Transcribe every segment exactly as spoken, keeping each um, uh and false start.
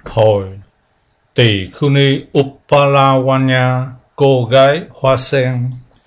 Hồi Tỳ Khưu Ni Uppalawanya, cô gái hoa sen.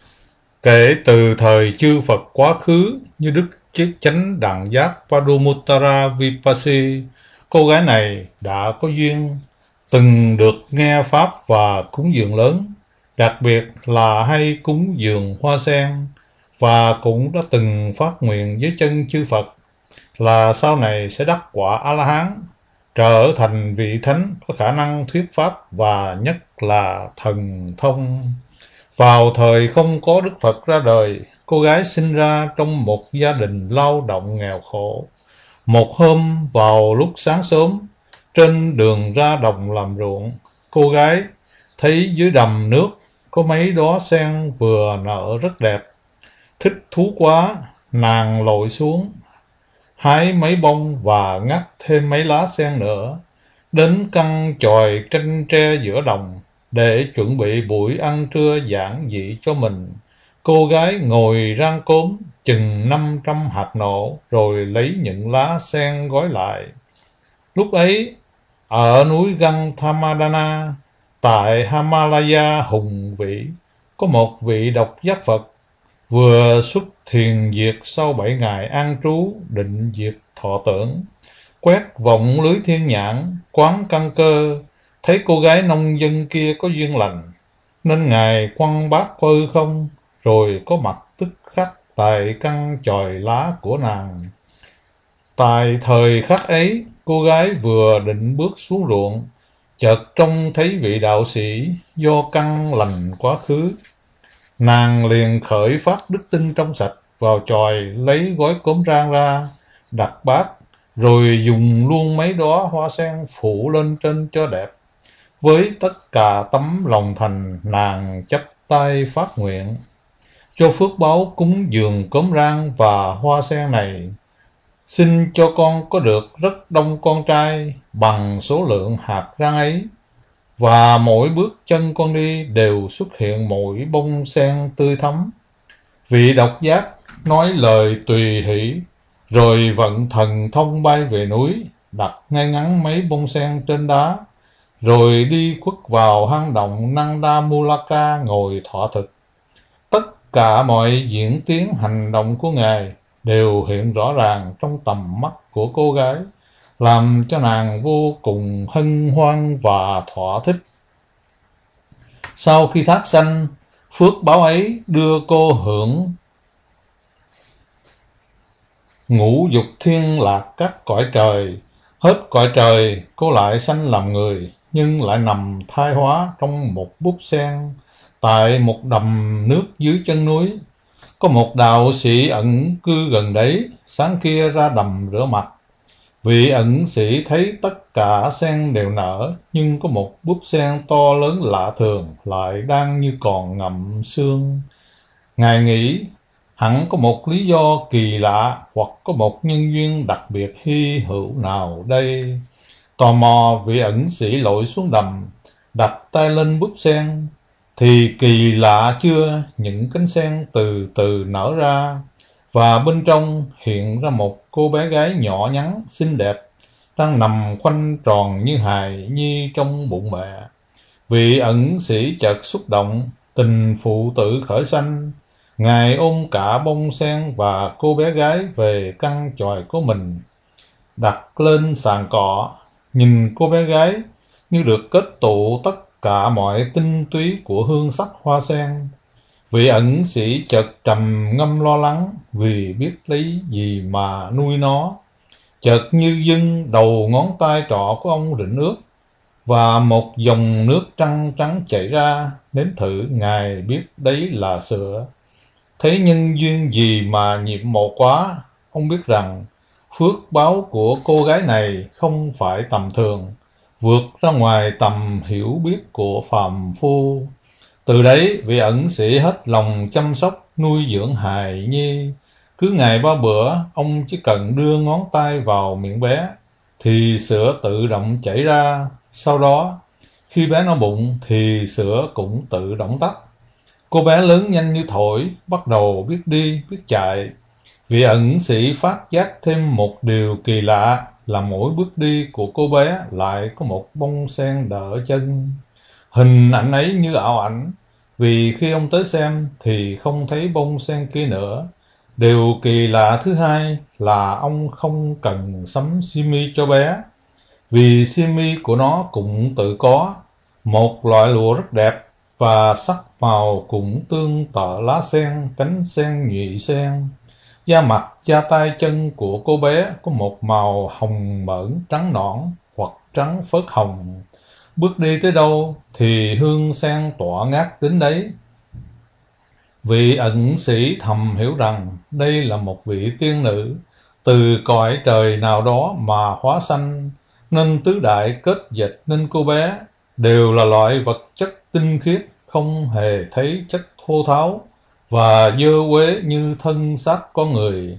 Kể từ thời chư Phật quá khứ như Đức Chánh Đẳng Giác Padumuttara Vipassi, cô gái này đã có duyên từng được nghe Pháp và cúng dường lớn, đặc biệt là hay cúng dường hoa sen, và cũng đã từng phát nguyện với chân chư Phật là sau này sẽ đắc quả A-la-hán, trở thành vị thánh có khả năng thuyết pháp và nhất là thần thông. Vào thời không có Đức Phật ra đời, cô gái sinh ra trong một gia đình lao động nghèo khổ. Một hôm vào lúc sáng sớm, trên đường ra đồng làm ruộng, cô gái thấy dưới đầm nước có mấy đóa sen vừa nở rất đẹp. Thích thú quá, nàng lội xuống hái mấy bông và ngắt thêm mấy lá sen nữa, đến căn chòi tranh tre giữa đồng để chuẩn bị buổi ăn trưa giản dị cho mình. Cô gái ngồi rang cốm chừng năm trăm hạt nổ, rồi lấy những lá sen gói lại. Lúc ấy, ở núi Ganthamadana, tại Himalaya hùng vĩ, có một vị độc giác Phật vừa xuất thiền diệt sau bảy ngày an trú định diệt thọ tưởng. Quét vọng lưới thiên nhãn, quán căn cơ, thấy cô gái nông dân kia có duyên lành, nên Ngài quăng bát qua hư không, rồi có mặt tức khắc tại căn chòi lá của nàng. Tại thời khắc ấy, cô gái vừa định bước xuống ruộng, chợt trông thấy vị đạo sĩ do căn lành quá khứ. Nàng liền khởi phát đức tin trong sạch, vào chòi lấy gói cốm rang ra, đặt bát, rồi dùng luôn mấy đóa hoa sen phủ lên trên cho đẹp. Với tất cả tấm lòng thành, nàng chắp tay phát nguyện: cho phước báo cúng dường cốm rang và hoa sen này, xin cho con có được rất đông con trai bằng số lượng hạt rang ấy, và mỗi bước chân con đi đều xuất hiện mỗi bông sen tươi thắm. Vị độc giác nói lời tùy hỷ, rồi vận thần thông bay về núi, đặt ngay ngắn mấy bông sen trên đá, rồi đi khuất vào hang động Nanda Mulaka ngồi thọ thực. Tất cả mọi diễn tiến hành động của Ngài đều hiện rõ ràng trong tầm mắt của cô gái, làm cho nàng vô cùng hân hoan và thỏa thích. Sau khi thác sanh, phước báo ấy đưa cô hưởng ngũ dục thiên lạc các cõi trời. Hết cõi trời, cô lại sanh làm người, nhưng lại nằm thai hóa trong một búp sen tại một đầm nước dưới chân núi. Có một đạo sĩ ẩn cư gần đấy, sáng kia ra đầm rửa mặt. Vị ẩn sĩ thấy tất cả sen đều nở, nhưng có một búp sen to lớn lạ thường lại đang như còn ngậm xương. Ngài nghĩ hẳn có một lý do kỳ lạ, hoặc có một nhân duyên đặc biệt hy hữu nào đây. Tò mò, vị ẩn sĩ lội xuống đầm, đặt tay lên búp sen, thì kỳ lạ chưa, những cánh sen từ từ nở ra, và bên trong hiện ra một cô bé gái nhỏ nhắn xinh đẹp, đang nằm khoanh tròn như hài nhi trong bụng mẹ. Vị ẩn sĩ chợt xúc động, tình phụ tử khởi sanh. Ngài ôm cả bông sen và cô bé gái về căn chòi của mình, đặt lên sàn cỏ. Nhìn cô bé gái như được kết tụ tất cả mọi tinh túy của hương sắc hoa sen. Vị ẩn sĩ chợt trầm ngâm lo lắng, vì biết lấy gì mà nuôi nó. Chợt như dưng đầu ngón tay trỏ của ông rịn ướt, và một dòng nước trắng trắng chảy ra. Nếm thử, Ngài biết đấy là sữa. Thấy nhân duyên gì mà nhiệm mộ quá, ông biết rằng phước báo của cô gái này không phải tầm thường, vượt ra ngoài tầm hiểu biết của phàm phu. Từ đấy, vị ẩn sĩ hết lòng chăm sóc nuôi dưỡng hài nhi. Cứ ngày ba bữa, ông chỉ cần đưa ngón tay vào miệng bé thì sữa tự động chảy ra. Sau đó, khi bé no bụng thì sữa cũng tự động tắt. Cô bé lớn nhanh như thổi, bắt đầu biết đi, biết chạy. Vị ẩn sĩ phát giác thêm một điều kỳ lạ, là mỗi bước đi của cô bé lại có một bông sen đỡ chân. Hình ảnh ấy như ảo ảnh, vì khi ông tới xem thì không thấy bông sen kia nữa. Điều kỳ lạ thứ hai là ông không cần sắm xiêm cho bé, vì xiêm của nó cũng tự có, một loại lụa rất đẹp và sắc màu cũng tương tự lá sen, cánh sen, nhụy sen. Da mặt, da tay chân của cô bé có một màu hồng mởn trắng nõn hoặc trắng phớt hồng. Bước đi tới đâu thì hương sen tỏa ngát đến đấy. Vị ẩn sĩ thầm hiểu rằng đây là một vị tiên nữ từ cõi trời nào đó mà hóa sanh, nên tứ đại kết dịch nên cô bé đều là loại vật chất tinh khiết, không hề thấy chất thô tháo và dơ uế như thân xác con người.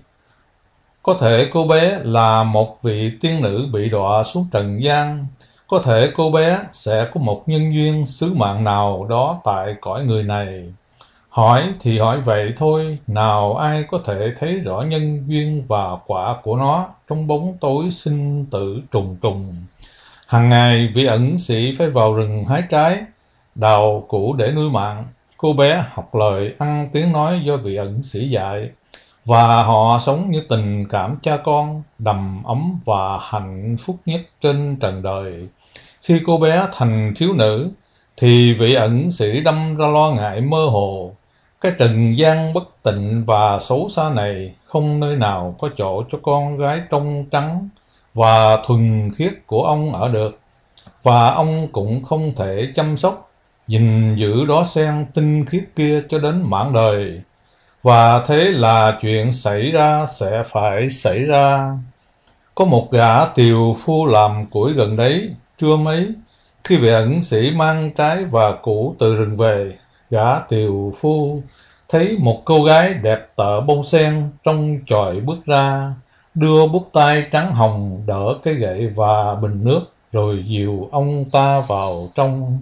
Có thể cô bé là một vị tiên nữ bị đọa xuống trần gian, có thể cô bé sẽ có một nhân duyên sứ mạng nào đó tại cõi người này. Hỏi thì hỏi vậy thôi, nào ai có thể thấy rõ nhân duyên và quả của nó trong bóng tối sinh tử trùng trùng. Hằng ngày vị ẩn sĩ phải vào rừng hái trái, đào củ để nuôi mạng. Cô bé học lời ăn tiếng nói do vị ẩn sĩ dạy, và họ sống như tình cảm cha con, đầm ấm và hạnh phúc nhất trên trần đời. Khi cô bé thành thiếu nữ, thì vị ẩn sĩ đâm ra lo ngại mơ hồ. Cái trần gian bất tịnh và xấu xa này không nơi nào có chỗ cho con gái trong trắng và thuần khiết của ông ở được, và ông cũng không thể chăm sóc, gìn giữ đóa sen tinh khiết kia cho đến mãn đời. Và thế là chuyện xảy ra sẽ phải xảy ra. Có một gã tiều phu làm củi gần đấy, trưa mấy, khi vị ẩn sĩ mang trái và củ từ rừng về, gã tiều phu thấy một cô gái đẹp tợ bông sen trong chòi bước ra, đưa búp tay trắng hồng đỡ cái gậy và bình nước, rồi dìu ông ta vào trong.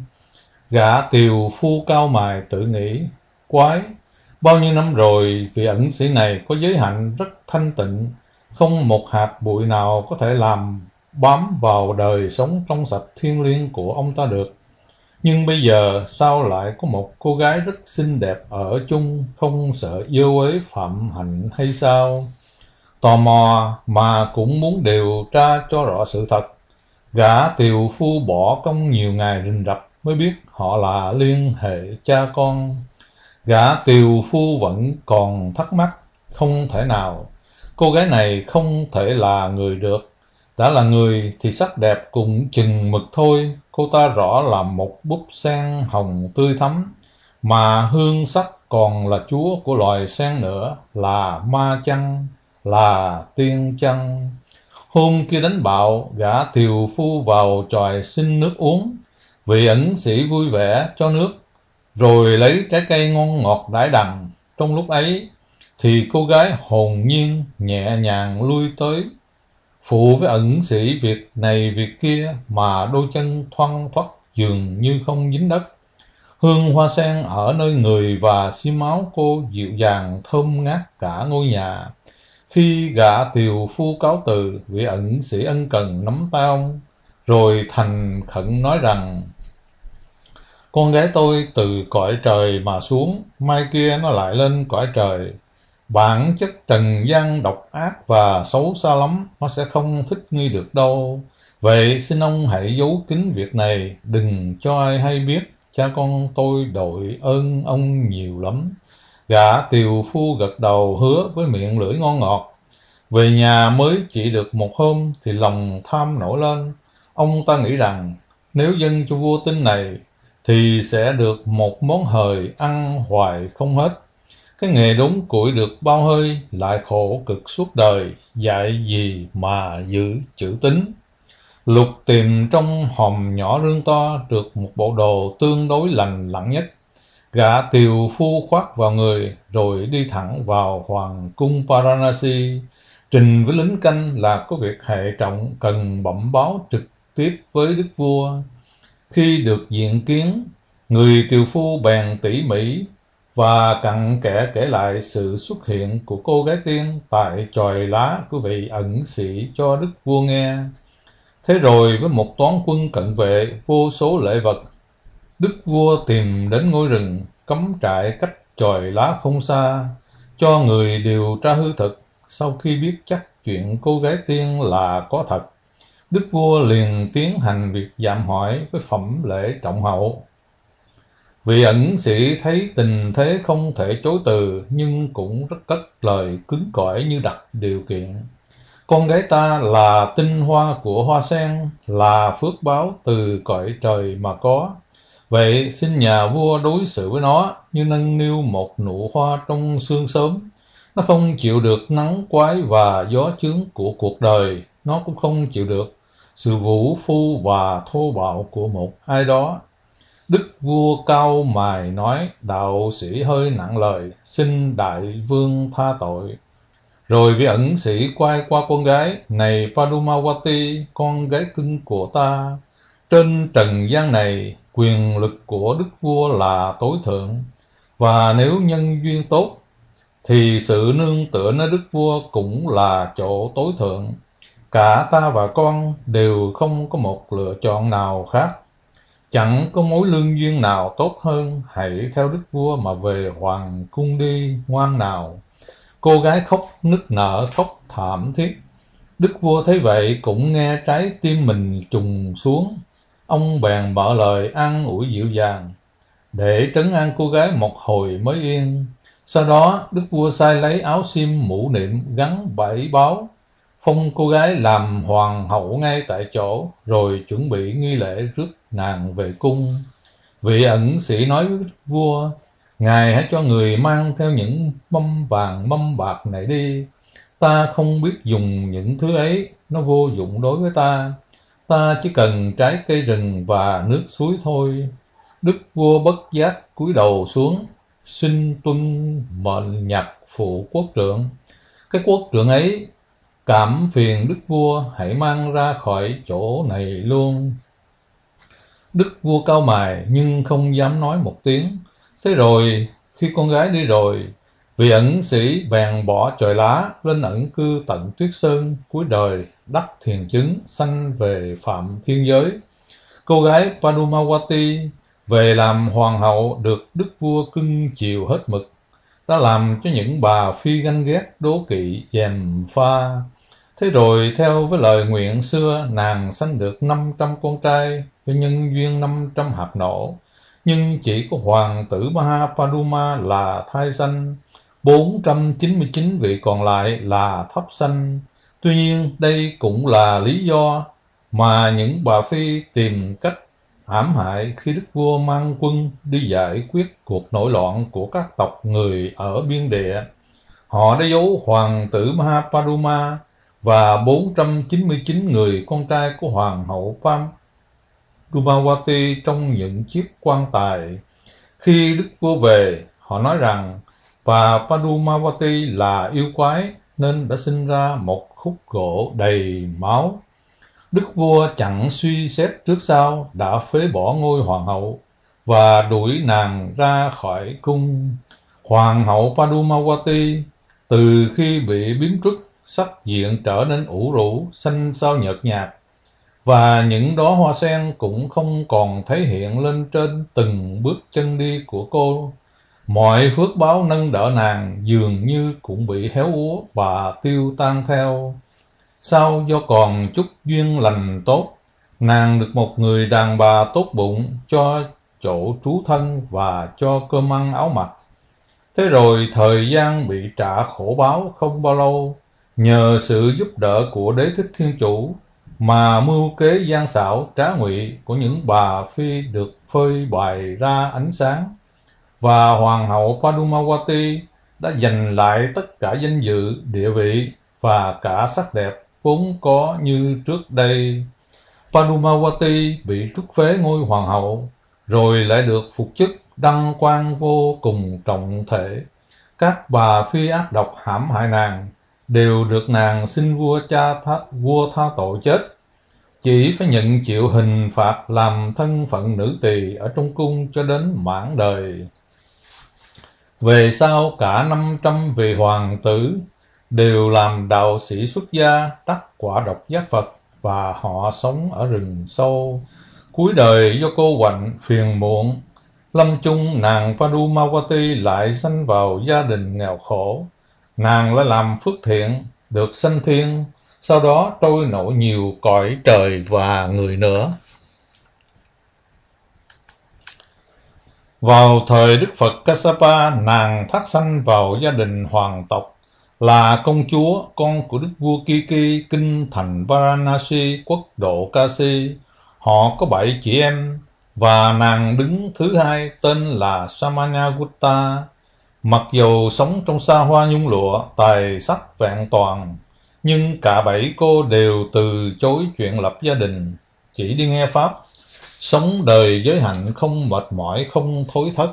Gã tiều phu cau mày tự nghĩ, quái, bao nhiêu năm rồi vị ẩn sĩ này có giới hạnh rất thanh tịnh, không một hạt bụi nào có thể làm bám vào đời sống trong sạch thiêng liêng của ông ta được. Nhưng bây giờ sao lại có một cô gái rất xinh đẹp ở chung, không sợ dơ uế phạm hạnh hay sao? Tò mò mà cũng muốn điều tra cho rõ sự thật, gã tiều phu bỏ công nhiều ngày rình rập mới biết họ là liên hệ cha con. Gã tiều phu vẫn còn thắc mắc, không thể nào, cô gái này không thể là người được. Đã là người thì sắc đẹp cũng chừng mực thôi, cô ta rõ là một búp sen hồng tươi thắm, mà hương sắc còn là chúa của loài sen nữa, là ma chăng, là tiên chăng. Hôm kia đánh bạo, gã tiều phu vào chòi xin nước uống, vị ẩn sĩ vui vẻ cho nước, rồi lấy trái cây ngon ngọt đãi đằng. Trong lúc ấy thì cô gái hồn nhiên nhẹ nhàng lui tới, phụ với ẩn sĩ việc này việc kia, mà đôi chân thoăn thoắt dường như không dính đất. Hương hoa sen ở nơi người và xi máu cô dịu dàng thơm ngát cả ngôi nhà. Khi gã tiều phu cáo từ, vị ẩn sĩ ân cần nắm tay ông, rồi thành khẩn nói rằng, con gái tôi từ cõi trời mà xuống, mai kia nó lại lên cõi trời. Bản chất trần gian độc ác và xấu xa lắm, nó sẽ không thích nghi được đâu. Vậy xin ông hãy giấu kín việc này, đừng cho ai hay biết, cha con tôi đội ơn ông nhiều lắm. Gã tiều phu gật đầu hứa với miệng lưỡi ngon ngọt. Về nhà mới chỉ được một hôm thì lòng tham nổi lên. Ông ta nghĩ rằng nếu dâng cho vua tin này thì sẽ được một món hời ăn hoài không hết. Cái nghề đốn củi được bao hơi, lại khổ cực suốt đời, dạy gì mà giữ chữ tín. Lục tìm trong hòm nhỏ rương to được một bộ đồ tương đối lành lặn nhất. Gã tiều phu khoác vào người, rồi đi thẳng vào hoàng cung Varanasi, trình với lính canh là có việc hệ trọng cần bẩm báo trực tiếp với đức vua. Khi được diện kiến, người tiều phu bèn tỉ mỉ và cặn kẽ kể lại sự xuất hiện của cô gái tiên tại chòi lá của vị ẩn sĩ cho đức vua nghe. Thế rồi với một toán quân cận vệ, vô số lễ vật, đức vua tìm đến ngôi rừng cắm trại cách chòi lá không xa, cho người điều tra hư thực. Sau khi biết chắc chuyện cô gái tiên là có thật, đức vua liền tiến hành việc dạm hỏi với phẩm lễ trọng hậu. Vị ẩn sĩ thấy tình thế không thể chối từ, nhưng cũng rất cất lời cứng cỏi như đặt điều kiện. Con gái ta là tinh hoa của hoa sen, là phước báo từ cõi trời mà có. Vậy xin nhà vua đối xử với nó như nâng niu một nụ hoa trong sương sớm. Nó không chịu được nắng quái và gió chướng của cuộc đời, nó cũng không chịu được sự vũ phu và thô bạo của một ai đó. Đức vua cau mày nói: đạo sĩ hơi nặng lời, xin đại vương tha tội. Rồi vị ẩn sĩ quay qua con gái: này Padumawati, con gái cưng của ta, trên trần gian này, quyền lực của đức vua là tối thượng, và nếu nhân duyên tốt, thì sự nương tựa nơi đức vua cũng là chỗ tối thượng. Cả ta và con đều không có một lựa chọn nào khác. Chẳng có mối lương duyên nào tốt hơn, hãy theo đức vua mà về hoàng cung đi, ngoan nào. Cô gái khóc nức nở, khóc thảm thiết. Đức vua thấy vậy cũng nghe trái tim mình trùng xuống. Ông bèn mở lời an ủi dịu dàng, để trấn an cô gái một hồi mới yên. Sau đó đức vua sai lấy áo xiêm mũ niệm gắn bảy báo, phong cô gái làm hoàng hậu ngay tại chỗ, rồi chuẩn bị nghi lễ rước nàng về cung. Vị ẩn sĩ nói với vua: ngài hãy cho người mang theo những mâm vàng mâm bạc này đi. Ta không biết dùng những thứ ấy, nó vô dụng đối với ta. Ta chỉ cần trái cây rừng và nước suối thôi. Đức vua bất giác cúi đầu xuống, xin tuân mệnh nhặt phụ quốc trượng. Cái quốc trượng ấy cảm phiền đức vua hãy mang ra khỏi chỗ này luôn. Đức vua cau mày nhưng không dám nói một tiếng. Thế rồi khi con gái đi rồi, vị ẩn sĩ bèn bỏ chòi lá lên ẩn cư tận tuyết sơn, cuối đời đắc thiền chứng, sanh về phạm thiên giới. Cô gái Padumawati về làm hoàng hậu được đức vua cưng chiều hết mực, đã làm cho những bà phi ganh ghét đố kỵ gièm pha. Thế rồi theo với lời nguyện xưa, nàng sanh được năm trăm con trai với nhân duyên năm trăm hạt nổ, nhưng chỉ có hoàng tử Mahapaduma là thai sanh, bốn trăm chín mươi chín vị còn lại là thấp sanh. Tuy nhiên đây cũng là lý do mà những bà phi tìm cách hãm hại khi đức vua mang quân đi giải quyết cuộc nổi loạn của các tộc người ở biên địa. Họ đã giấu hoàng tử Mahapaduma và bốn trăm chín mươi chín người con trai của hoàng hậu Padumawati trong những chiếc quan tài. Khi đức vua về, họ nói rằng bà Padumawati là yêu quái nên đã sinh ra một khúc gỗ đầy máu. Đức vua chẳng suy xét trước sau đã phế bỏ ngôi hoàng hậu và đuổi nàng ra khỏi cung. Hoàng hậu Padumawati từ khi bị biếm truất, sắc diện trở nên ủ rũ, xanh xao nhợt nhạt, và những đóa hoa sen cũng không còn thể hiện lên trên từng bước chân đi của cô. Mọi phước báo nâng đỡ nàng dường như cũng bị héo úa và tiêu tan theo. Sau do còn chút duyên lành tốt, nàng được một người đàn bà tốt bụng cho chỗ trú thân và cho cơm ăn áo mặc. Thế rồi thời gian bị trả khổ báo không bao lâu, nhờ sự giúp đỡ của Đế Thích Thiên Chủ mà mưu kế gian xảo trá ngụy của những bà phi được phơi bày ra ánh sáng, và hoàng hậu Padumawati đã giành lại tất cả danh dự, địa vị và cả sắc đẹp vốn có như trước đây. Padumawati bị truất phế ngôi hoàng hậu, rồi lại được phục chức đăng quang vô cùng trọng thể. Các bà phi ác độc hãm hại nàng đều được nàng xin vua cha tha, vua tha tội chết, chỉ phải nhận chịu hình phạt làm thân phận nữ tỳ ở trong cung cho đến mãn đời. Về sau cả năm trăm vị hoàng tử đều làm đạo sĩ xuất gia, đắc quả độc giác Phật, và họ sống ở rừng sâu. Cuối đời do cô quạnh phiền muộn, lâm chung nàng Padumawati lại sanh vào gia đình nghèo khổ. Nàng lại làm phước thiện, được sanh thiên, sau đó trôi nổi nhiều cõi trời và người nữa. Vào thời Đức Phật Kassapa, nàng thác sanh vào gia đình hoàng tộc, là công chúa, con của Đức vua Kiki, kinh thành Varanasi, quốc độ Kashi. Họ có bảy chị em, và nàng đứng thứ hai, tên là Samanyagutta. Mặc dù sống trong xa hoa nhung lụa, tài sắc vẹn toàn, nhưng cả bảy cô đều từ chối chuyện lập gia đình, chỉ đi nghe Pháp, sống đời giới hạnh không mệt mỏi, không thối thất.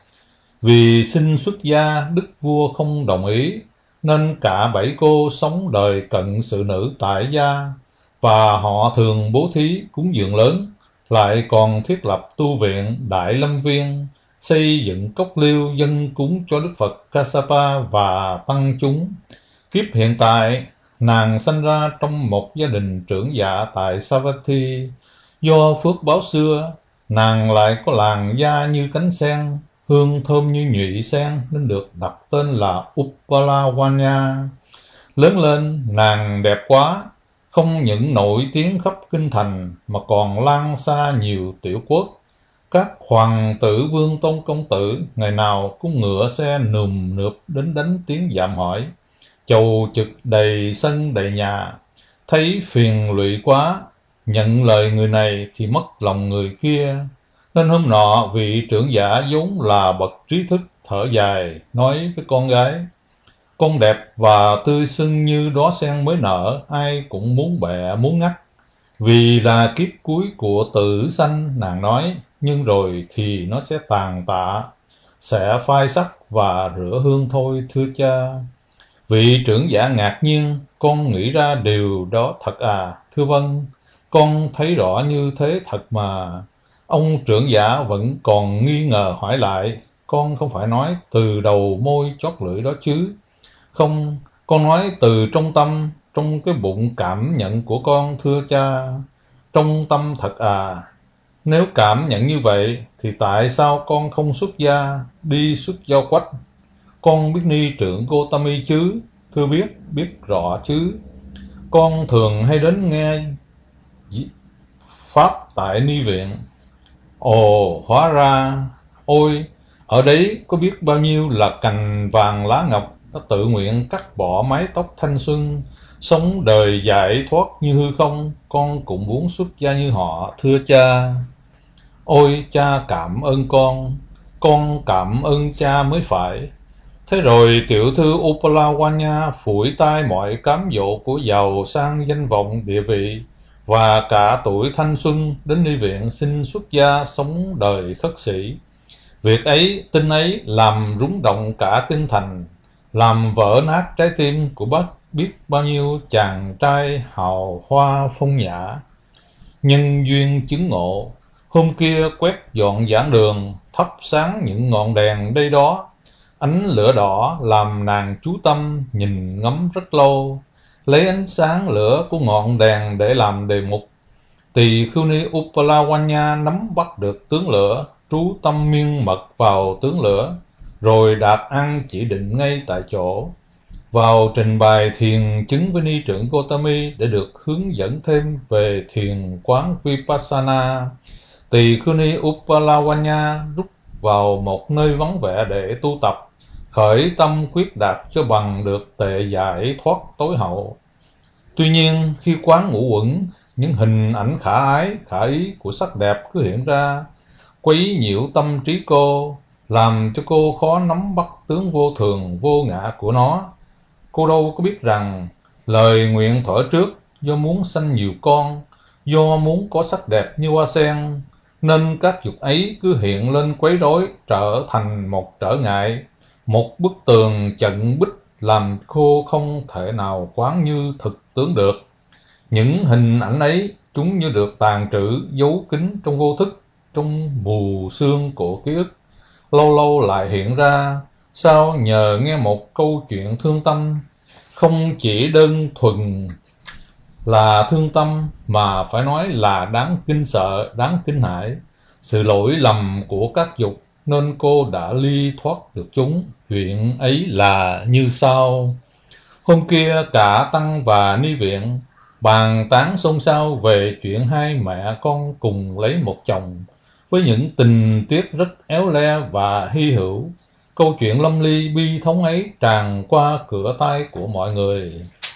Vì xin xuất gia, đức vua không đồng ý, nên cả bảy cô sống đời cận sự nữ tại gia, và họ thường bố thí cúng dường lớn, lại còn thiết lập tu viện Đại Lâm Viên, xây dựng cốc liêu dân cúng cho Đức Phật Kassapa và tăng chúng. Kiếp hiện tại, nàng sanh ra trong một gia đình trưởng dạ tại Savatthi. Do phước báo xưa, nàng lại có làn da như cánh sen, hương thơm như nhụy sen, nên được đặt tên là Uppalawanya. Lớn lên, nàng đẹp quá, không những nổi tiếng khắp kinh thành, mà còn lan xa nhiều tiểu quốc. Các hoàng tử vương tôn công tử ngày nào cũng ngựa xe nườm nượp đến đánh tiếng dạm hỏi, chầu trực đầy sân đầy nhà. Thấy phiền lụy quá, nhận lời người này thì mất lòng người kia. Nên hôm nọ, vị trưởng giả vốn là bậc trí thức thở dài, nói với con gái: con đẹp và tươi xinh như đóa sen mới nở, ai cũng muốn bẹ muốn ngắt. Vì là kiếp cuối của tử sanh, nàng nói, nhưng rồi thì nó sẽ tàn tạ, sẽ phai sắc và rửa hương thôi, thưa cha. Vị trưởng giả ngạc nhiên: con nghĩ ra điều đó thật à? Thưa vâng, con thấy rõ như thế thật mà. Ông trưởng giả vẫn còn nghi ngờ hỏi lại: con không phải nói từ đầu môi chót lưỡi đó chứ? Không, con nói từ trong tâm, trong cái bụng cảm nhận của con, thưa cha. Trong tâm thật à? Nếu cảm nhận như vậy, thì tại sao con không xuất gia, đi xuất giao quách? Con biết ni trưởng Gotami chứ? Thưa biết, biết rõ chứ. Con thường hay đến nghe Pháp tại ni viện. Ồ, hóa ra, ôi, ở đấy có biết bao nhiêu là cành vàng lá ngọc đã tự nguyện cắt bỏ mái tóc thanh xuân, sống đời giải thoát như hư không. Con cũng muốn xuất gia như họ, thưa cha. Ôi, cha cảm ơn con, con cảm ơn cha mới phải. Thế rồi tiểu thư Uppalawanya phủi tay mọi cám dỗ của giàu sang danh vọng địa vị, và cả tuổi thanh xuân, đến ni viện xin xuất gia sống đời khất sĩ. Việc ấy, tin ấy làm rúng động cả kinh thành, làm vỡ nát trái tim của bác biết bao nhiêu chàng trai hào hoa phong nhã. Nhân duyên chứng ngộ, hôm kia quét dọn giảng đường, thắp sáng những ngọn đèn đây đó. Ánh lửa đỏ làm nàng chú tâm nhìn ngắm rất lâu, lấy ánh sáng lửa của ngọn đèn để làm đề mục. Tỳ khưu ni Uppalawanya nắm bắt được tướng lửa, trú tâm miên mật vào tướng lửa, rồi đạt ăn chỉ định ngay tại chỗ. Vào trình bày thiền chứng với ni trưởng Gotami để được hướng dẫn thêm về thiền quán Vipassana. Tỳ khưu ni Uppalawanya rút vào một nơi vắng vẻ để tu tập, khởi tâm quyết đạt cho bằng được tệ giải thoát tối hậu. Tuy nhiên, khi quán ngũ uẩn, những hình ảnh khả ái, khả ý của sắc đẹp cứ hiện ra, quấy nhiễu tâm trí cô, làm cho cô khó nắm bắt tướng vô thường, vô ngã của nó. Cô đâu có biết rằng, lời nguyện thuở trước, do muốn sanh nhiều con, do muốn có sắc đẹp như hoa sen, nên các dục ấy cứ hiện lên quấy rối, trở thành một trở ngại, một bức tường chặn bích, làm cô không thể nào quán như thực tướng được. Những hình ảnh ấy, chúng như được tàn trữ, giấu kín trong vô thức, trong mù sương của ký ức, lâu lâu lại hiện ra, Sao nhờ nghe một câu chuyện thương tâm, không chỉ đơn thuần là thương tâm mà phải nói là đáng kinh sợ, đáng kinh hãi. Sự lỗi lầm của các dục nên cô đã ly thoát được chúng. Chuyện ấy là như sau. Hôm kia cả tăng và ni viện bàn tán xôn xao về chuyện hai mẹ con cùng lấy một chồng, với những tình tiết rất éo le và hy hữu. Câu chuyện lâm ly bi thống ấy tràn qua cửa tai của mọi người.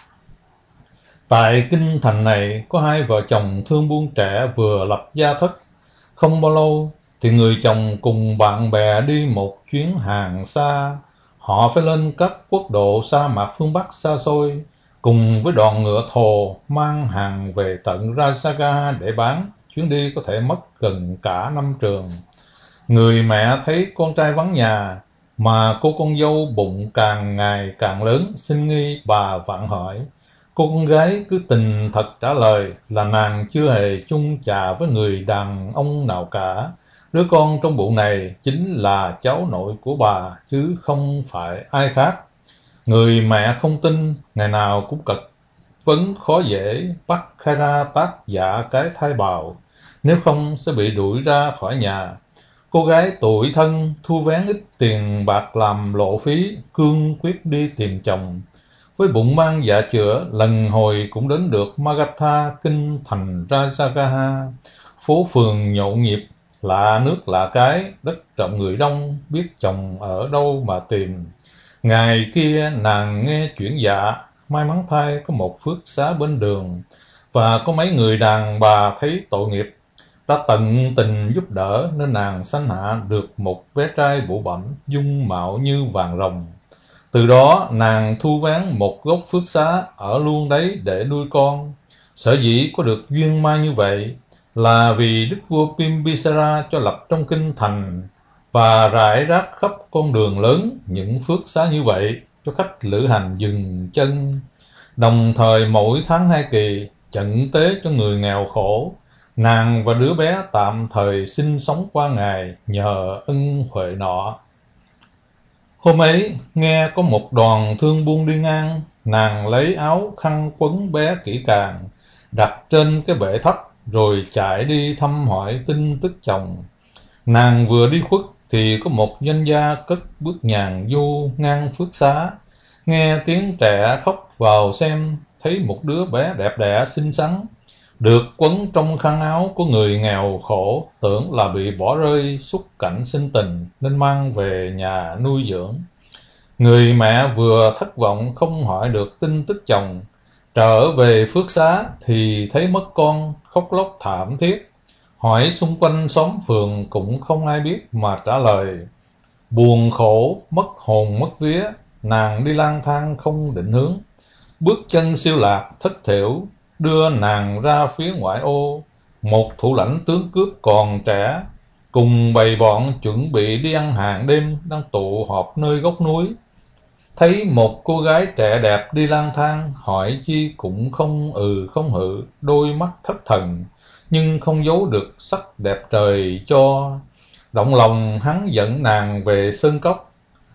Tại kinh thành này có hai vợ chồng thương buôn trẻ vừa lập gia thất. Không bao lâu thì người chồng cùng bạn bè đi một chuyến hàng xa. Họ phải lên các quốc độ sa mạc phương Bắc xa xôi, cùng với đoàn ngựa thồ mang hàng về tận Rajagaha để bán. Chuyến đi có thể mất gần cả năm trường. Người mẹ thấy con trai vắng nhà, mà cô con dâu bụng càng ngày càng lớn, xin nghi bà vặn hỏi. Cô con gái cứ tình thật trả lời là nàng chưa hề chung chà với người đàn ông nào cả. Đứa con trong bụng này chính là cháu nội của bà, chứ không phải ai khác. Người mẹ không tin, ngày nào cũng cật vấn khó dễ bắt khai ra tác giả cái thai bào, nếu không sẽ bị đuổi ra khỏi nhà. Cô gái tủi thân thu vén ít tiền bạc làm lộ phí, cương quyết đi tìm chồng. Với bụng mang dạ chữa, lần hồi cũng đến được Magadha, kinh thành Rajagaha. Phố phường nhộn nhịp, lạ nước lạ cái, đất rộng người đông, biết chồng ở đâu mà tìm. Ngày kia nàng nghe chuyện dạ, may mắn thay có một phước xá bên đường, và có mấy người đàn bà thấy tội nghiệp, đã tận tình giúp đỡ, nên nàng sanh hạ được một bé trai bụ bẩm, dung mạo như vàng rồng. Từ đó nàng thu vén một gốc phước xá ở luôn đấy để nuôi con. Sở dĩ có được duyên may như vậy là vì đức vua Bimbisara cho lập trong kinh thành và rải rác khắp con đường lớn những phước xá như vậy cho khách lữ hành dừng chân. Đồng thời mỗi tháng hai kỳ chận tế cho người nghèo khổ. Nàng và đứa bé tạm thời sinh sống qua ngày nhờ ân huệ nọ. Hôm ấy, nghe có một đoàn thương buôn đi ngang, nàng lấy áo khăn quấn bé kỹ càng, đặt trên cái bệ thấp, rồi chạy đi thăm hỏi tin tức chồng. Nàng vừa đi khuất, thì có một doanh gia cất bước nhàn vô ngang phước xá. Nghe tiếng trẻ khóc vào xem, thấy một đứa bé đẹp đẽ xinh xắn, được quấn trong khăn áo của người nghèo khổ, tưởng là bị bỏ rơi xuất cảnh sinh tình, nên mang về nhà nuôi dưỡng. Người mẹ vừa thất vọng không hỏi được tin tức chồng, trở về phước xá thì thấy mất con, khóc lóc thảm thiết. Hỏi xung quanh xóm phường cũng không ai biết mà trả lời. Buồn khổ, mất hồn mất vía, nàng đi lang thang không định hướng. Bước chân siêu lạc thất thểu, đưa nàng ra phía ngoại ô. Một thủ lãnh tướng cướp còn trẻ, cùng bầy bọn chuẩn bị đi ăn hàng đêm, đang tụ họp nơi góc núi. Thấy một cô gái trẻ đẹp đi lang thang, hỏi chi cũng không ừ không hự, đôi mắt thất thần, nhưng không giấu được sắc đẹp trời cho. Động lòng hắn dẫn nàng về sơn cốc,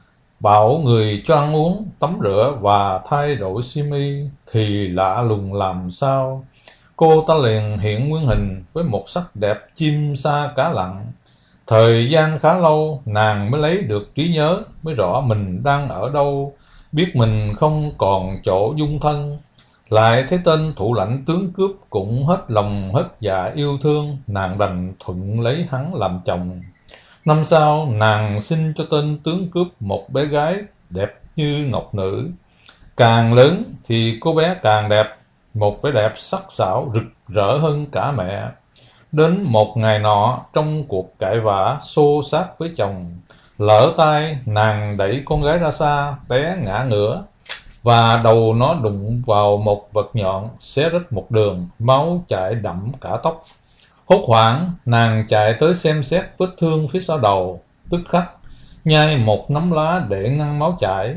bảo người cho ăn uống, tắm rửa và thay đổi xiêm y. Thì lạ lùng làm sao, cô ta liền hiện nguyên hình với một sắc đẹp chim sa cá lặn. Thời gian khá lâu, nàng mới lấy được trí nhớ, mới rõ mình đang ở đâu, biết mình không còn chỗ dung thân. Lại thấy tên thủ lãnh tướng cướp cũng hết lòng hết dạ yêu thương, nàng đành thuận lấy hắn làm chồng. Năm sau, nàng sinh cho tên tướng cướp một bé gái đẹp như ngọc nữ. Càng lớn thì cô bé càng đẹp, một vẻ đẹp sắc sảo rực rỡ hơn cả mẹ. Đến một ngày nọ, trong cuộc cãi vã xô xát với chồng, lỡ tay nàng đẩy con gái ra xa, té ngã ngửa, và đầu nó đụng vào một vật nhọn, xé rách một đường, máu chảy đẫm cả tóc. Hốt hoảng, nàng chạy tới xem xét vết thương phía sau đầu, tức khắc nhai một nắm lá để ngăn máu chảy.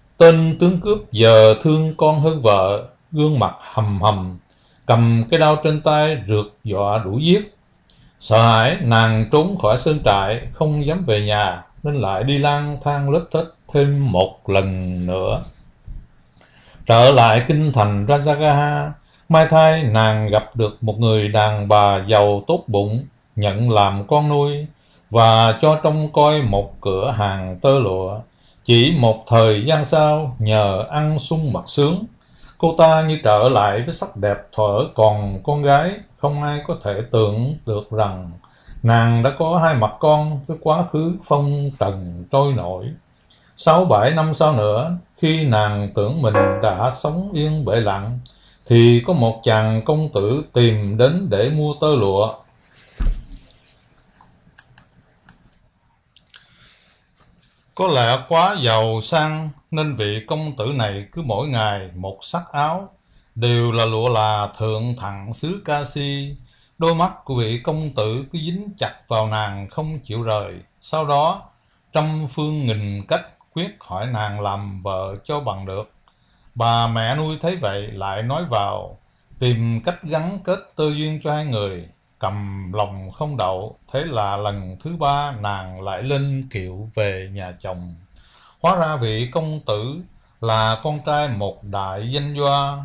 Tên tướng cướp giờ thương con hơn vợ, gương mặt hầm hầm, cầm cái đao trên tay rượt dọa đuổi giết. Sợ hãi, nàng trốn khỏi sơn trại, không dám về nhà, nên lại đi lang thang lết thết thêm một lần nữa. Trở lại kinh thành Rajagaha, may thay nàng gặp được một người đàn bà giàu tốt bụng, nhận làm con nuôi và cho trông coi một cửa hàng tơ lụa. Chỉ một thời gian sau, nhờ ăn sung mặc sướng, cô ta như trở lại với sắc đẹp thuở còn con gái. Không ai có thể tưởng được rằng nàng đã có hai mặt con với quá khứ phong trần trôi nổi. Sáu bảy năm sau nữa, khi nàng tưởng mình đã sống yên bể lặng, thì có một chàng công tử tìm đến để mua tơ lụa. Có lẽ quá giàu sang nên vị công tử này cứ mỗi ngày một sắc áo, đều là lụa là thượng thặng xứ Ca-si. Đôi mắt của vị công tử cứ dính chặt vào nàng không chịu rời. Sau đó, trăm phương nghìn cách quyết hỏi nàng làm vợ cho bằng được. Bà mẹ nuôi thấy vậy lại nói vào, tìm cách gắn kết tơ duyên cho hai người. Cầm lòng không đậu, thế là lần thứ ba nàng lại lên kiệu về nhà chồng. Hóa ra vị công tử là con trai một đại danh gia,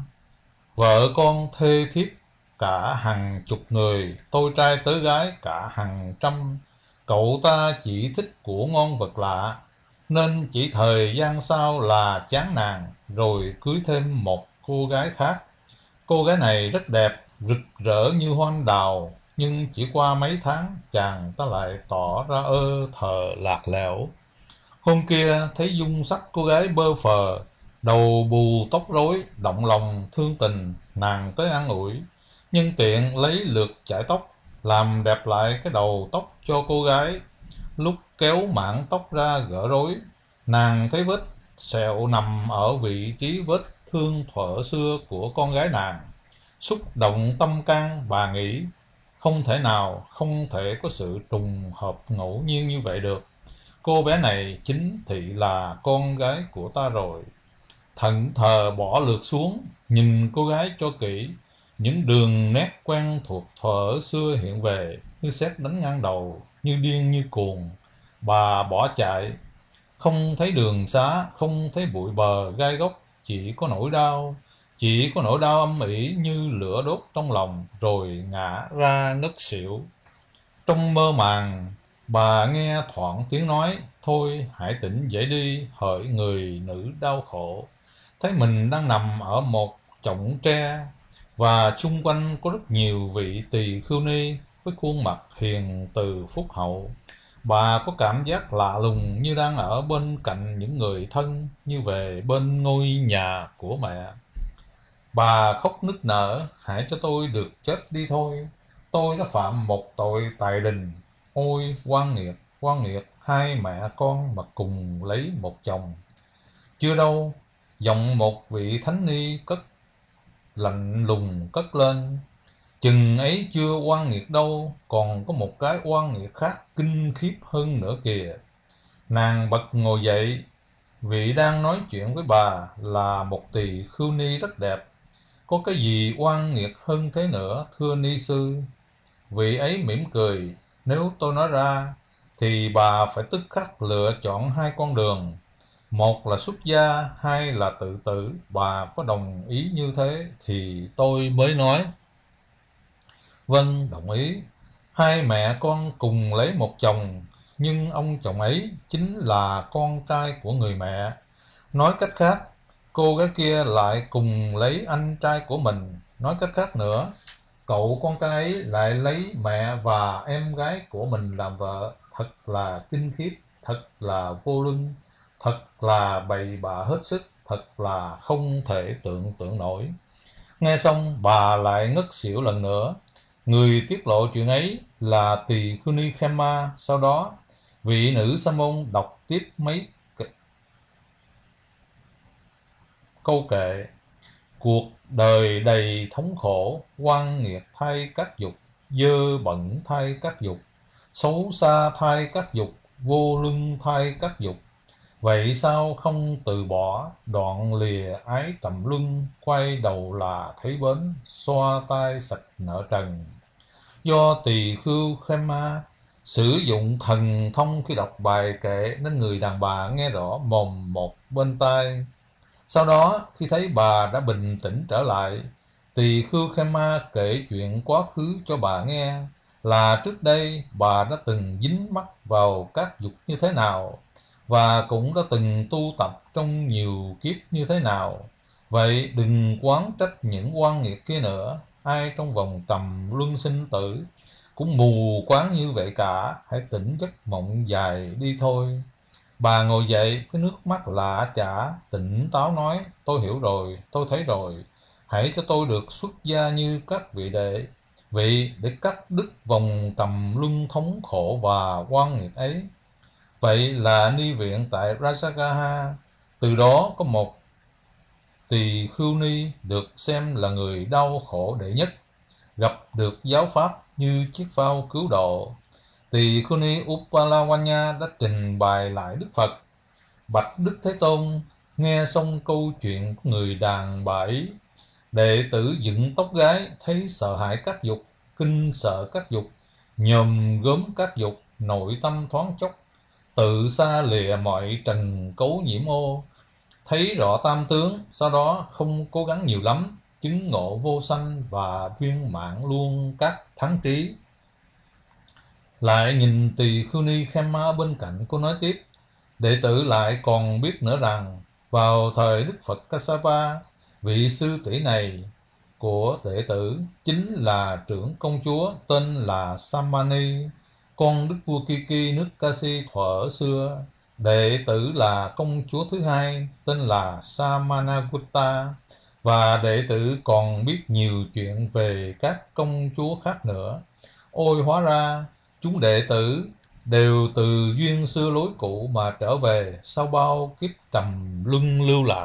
vợ con thê thiếp cả hàng chục người, tôi trai tớ gái cả hàng trăm. Cậu ta chỉ thích của ngon vật lạ, nên chỉ thời gian sau là chán nàng, rồi cưới thêm một cô gái khác. Cô gái này rất đẹp, rực rỡ như hoa anh đào, nhưng chỉ qua mấy tháng, chàng ta lại tỏ ra ơ thờ lạc lẽo. Hôm kia thấy dung sắc cô gái bơ phờ, đầu bù tóc rối, động lòng thương tình, nàng tới an ủi, nhân tiện lấy lược chải tóc, làm đẹp lại cái đầu tóc cho cô gái. Lúc kéo mảng tóc ra gỡ rối, nàng thấy vết sẹo nằm ở vị trí vết thương thuở xưa của con gái nàng. Xúc động tâm can, bà nghĩ không thể nào, không thể có sự trùng hợp ngẫu nhiên như vậy được. Cô bé này chính thị là con gái của ta rồi. Thẫn thờ bỏ lược xuống, nhìn cô gái cho kỹ. Những đường nét quen thuộc thuở xưa hiện về, như sét đánh ngang đầu, như điên như cuồng. Bà bỏ chạy, không thấy đường xá, không thấy bụi bờ gai góc, chỉ có nỗi đau, chỉ có nỗi đau âm ỉ như lửa đốt trong lòng, rồi ngã ra ngất xỉu. Trong mơ màng, bà nghe thoảng tiếng nói, thôi hãy tỉnh dậy đi, hỡi người nữ đau khổ. Thấy mình đang nằm ở một chõng tre, và xung quanh có rất nhiều vị tỳ khưu ni với khuôn mặt hiền từ phúc hậu. Bà có cảm giác lạ lùng như đang ở bên cạnh những người thân, như về bên ngôi nhà của mẹ. Bà khóc nức nở, hãy cho tôi được chết đi thôi. Tôi đã phạm một tội tại đình. Ôi oan nghiệt, oan nghiệt, hai mẹ con mà cùng lấy một chồng. Chưa đâu, giọng một vị thánh ni cất lạnh lùng cất lên. Chừng ấy chưa oan nghiệt đâu, còn có một cái oan nghiệt khác kinh khiếp hơn nữa kìa. Nàng bật ngồi dậy, vị đang nói chuyện với bà là một tỳ khưu ni rất đẹp. Có cái gì oan nghiệt hơn thế nữa, thưa ni sư? Vị ấy mỉm cười, nếu tôi nói ra, thì bà phải tức khắc lựa chọn hai con đường. Một là xuất gia, hai là tự tử. Bà có đồng ý như thế thì tôi mới nói. Vâng, đồng ý. Hai mẹ con cùng lấy một chồng, nhưng ông chồng ấy chính là con trai của người mẹ. Nói cách khác, cô gái kia lại cùng lấy anh trai của mình. Nói cách khác nữa, cậu con trai ấy lại lấy mẹ và em gái của mình làm vợ. Thật là kinh khiếp, thật là vô lương, thật là bậy bạ hết sức, thật là không thể tưởng tượng nổi. Nghe xong bà lại ngất xỉu lần nữa. Người tiết lộ chuyện ấy là tỳ khưu ni Khema. Sau đó, vị nữ sa môn đọc tiếp mấy câu kệ. Cuộc đời đầy thống khổ, oan nghiệt thay các dục, dơ bẩn thay các dục, xấu xa thay các dục, vô luân thay các dục. Vậy sao không từ bỏ, đoạn lìa ái trầm luân, quay đầu là thấy bến, xoa tay sạch nợ trần. Do tỳ khưu Khema Sử dụng thần thông khi đọc bài kệ nên người đàn bà nghe rõ mồm một bên tai. Sau đó, khi thấy bà đã bình tĩnh trở lại, tỳ khưu Khema kể chuyện quá khứ cho bà nghe, là trước đây bà đã từng dính mắc vào các dục như thế nào, và cũng đã từng tu tập trong nhiều kiếp như thế nào. Vậy đừng oán trách những oan nghiệt kia nữa, ai trong vòng trầm luân sinh tử cũng mù quáng như vậy cả, hãy tỉnh giấc mộng dài đi thôi. Bà ngồi dậy với nước mắt lạ chả, tỉnh táo nói, tôi hiểu rồi, tôi thấy rồi. Hãy cho tôi được xuất gia như các vị đệ, vị để cắt đứt vòng trầm luân thống khổ và oan nghiệt ấy. Vậy là ni viện tại Rajagaha. Từ đó có một tỳ khưu ni được xem là người đau khổ đệ nhất, gặp được giáo pháp như chiếc phao cứu độ. Tỳ khưu ni Upalawanya đã trình bày lại Đức Phật. Bạch Đức Thế Tôn, nghe xong câu chuyện của người đàn bà ấy, đệ tử dựng tóc gái, thấy sợ hãi các dục, kinh sợ các dục, nhòm gớm các dục, nội tâm thoáng chốc, tự xa lìa mọi trần cấu nhiễm ô, thấy rõ tam tướng, sau đó không cố gắng nhiều lắm, chứng ngộ vô sanh và viên mãn luôn các thắng trí. Lại nhìn tỳ khưu ni Khema bên cạnh, cô nói tiếp, đệ tử lại còn biết nữa rằng, vào thời Đức Phật Kassapa, vị sư tỷ này của đệ tử chính là trưởng công chúa tên là Samani, con đức vua Kiki nước Kasi thuở xưa. Đệ tử là công chúa thứ hai tên là Samanagutta, và đệ tử còn biết nhiều chuyện về các công chúa khác nữa. Ôi, hóa ra chúng đệ tử đều từ duyên xưa lối cũ mà trở về sau bao kiếp trầm luân lưu lạc.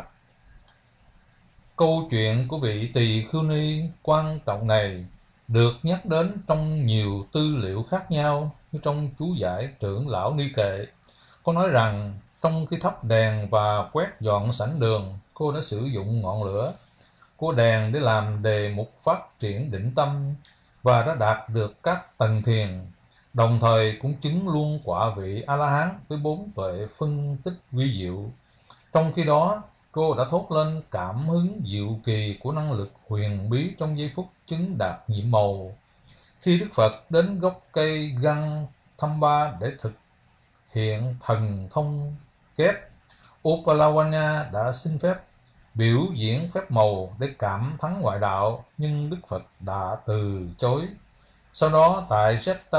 Câu chuyện của vị tỳ khưu ni quan trọng này được nhắc đến trong nhiều tư liệu khác nhau, như trong chú giải trưởng lão Ni Kệ. Có nói rằng trong khi thắp đèn và quét dọn sảnh đường, cô đã sử dụng ngọn lửa của đèn để làm đề mục phát triển định tâm, và đã đạt được các tầng thiền, đồng thời cũng chứng luôn quả vị A-la-hán với bốn tuệ phân tích vi diệu. Trong khi đó, cô đã thốt lên cảm hứng diệu kỳ của năng lực huyền bí trong giây phút chứng đạt nhiệm màu. Khi Đức Phật đến gốc cây Găng Thamba để thực hiện thần thông kép, Upalawanya đã xin phép biểu diễn phép màu để cảm thắng ngoại đạo, nhưng Đức Phật đã từ chối. Sau đó tại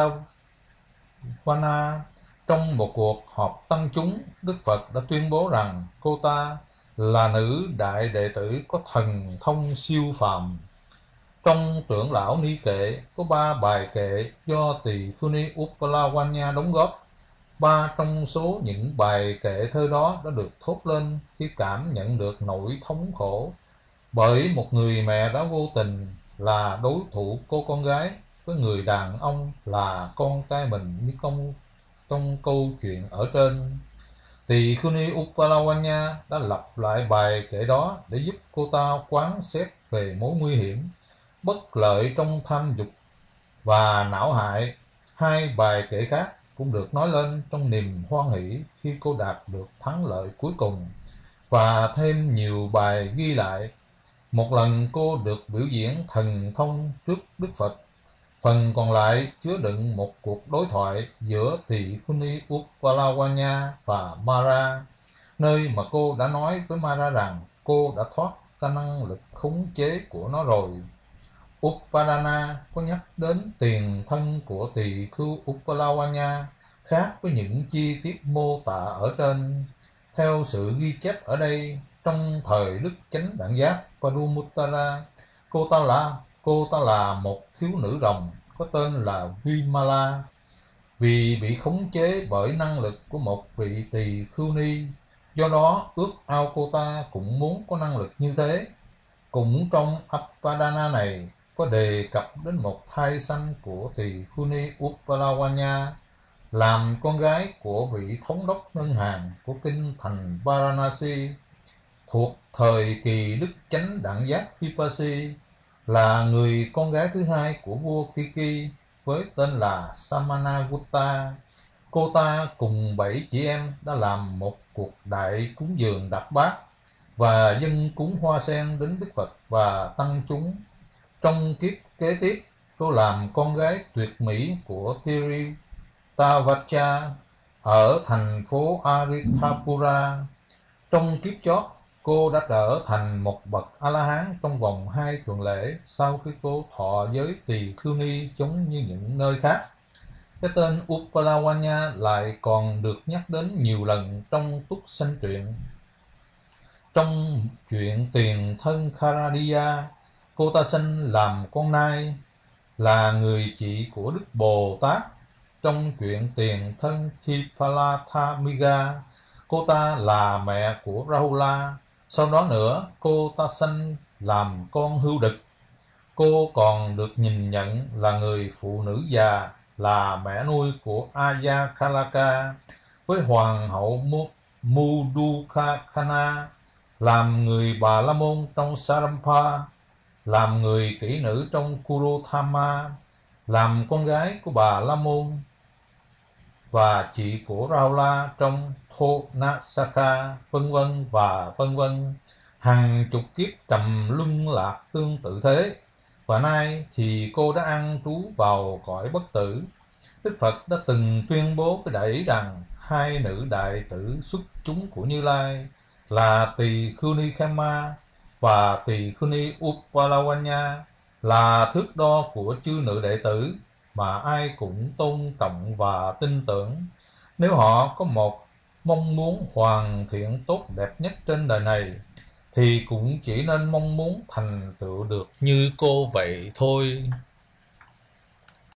Jetavana, trong một cuộc họp tăng chúng, Đức Phật đã tuyên bố rằng cô ta là nữ đại đệ tử có thần thông siêu phàm. Trong trưởng lão Ni Kệ có ba bài kệ do tỳ khưu ni Upalawanya đóng góp. Ba trong số những bài kệ thơ đó đã được thốt lên khi cảm nhận được nỗi thống khổ bởi một người mẹ đã vô tình là đối thủ cô con gái với người đàn ông là con trai mình, như công trong câu chuyện ở trên. Tỳ khưu ni Upalawanya đã lặp lại bài kệ đó để giúp cô ta quán xét về mối nguy hiểm bất lợi trong tham dục và não hại. Hai bài kệ khác cũng được nói lên trong niềm hoan hỷ khi cô đạt được thắng lợi cuối cùng, và thêm nhiều bài ghi lại. Một lần cô được biểu diễn thần thông trước Đức Phật. Phần còn lại chứa đựng một cuộc đối thoại giữa tỳ khưu ni Upalawanya và Mara, nơi mà cô đã nói với Mara rằng cô đã thoát ra năng lực khống chế của nó rồi. Upadana có nhắc đến tiền thân của tỳ khưu Upalawanya khác với những chi tiết mô tả ở trên. Theo sự ghi chép ở đây, trong thời Đức Chánh Đẳng Giác Padumuttara, cô ta là cô ta là một thiếu nữ rồng có tên là Vimala. Vì bị khống chế bởi năng lực của một vị tỳ khưu ni, do đó ước ao cô ta cũng muốn có năng lực như thế. Cũng trong Upadana này có đề cập đến một thai sanh của tỳ khưu ni Upalawanya làm con gái của vị thống đốc ngân hàng của kinh thành Varanasi thuộc thời kỳ Đức Chánh Đẳng Giác Vipassi, là người con gái thứ hai của vua Kiki với tên là Samanagutta. Cô ta cùng bảy chị em đã làm một cuộc đại cúng dường đặc bát và dâng cúng hoa sen đến Đức Phật và tăng chúng. Trong kiếp kế tiếp, cô làm con gái tuyệt mỹ của Tirthavaccha ở thành phố Aritapura. Trong kiếp chót, cô đã trở thành một bậc A-la-hán trong vòng hai tuần lễ sau khi cô thọ giới tỳ khưu ni giống như những nơi khác. Cái tên Uppalawanya lại còn được nhắc đến nhiều lần trong Túc Sanh truyện. Trong chuyện tiền thân Kharadiya, cô ta sinh làm con nai, là người chị của Đức Bồ Tát. Trong chuyện tiền thân Thipalathamika, cô ta là mẹ của Rahula. Sau đó nữa, cô ta sinh làm con hưu đực. Cô còn được nhìn nhận là người phụ nữ già, là mẹ nuôi của Ayakalaka, với hoàng hậu Mudukakana, làm người Bà La Môn trong Sarampa, làm người kỹ nữ trong Kurothama, làm con gái của Bà La Môn và chị của Rahula trong Thonasaka, vân vân và vân vân. Hàng chục kiếp trầm luân lạc tương tự thế, và nay thì cô đã an trú vào cõi bất tử. Đức Phật đã từng tuyên bố với Đại Ý rằng hai nữ đại tử xuất chúng của Như Lai là Tỳ Khưu Ni Khema và Tỳ Khưu Ni Uppalawanya là thước đo của chư nữ đệ tử mà ai cũng tôn trọng và tin tưởng. Nếu họ có một mong muốn hoàn thiện tốt đẹp nhất trên đời này, thì cũng chỉ nên mong muốn thành tựu được như cô vậy thôi.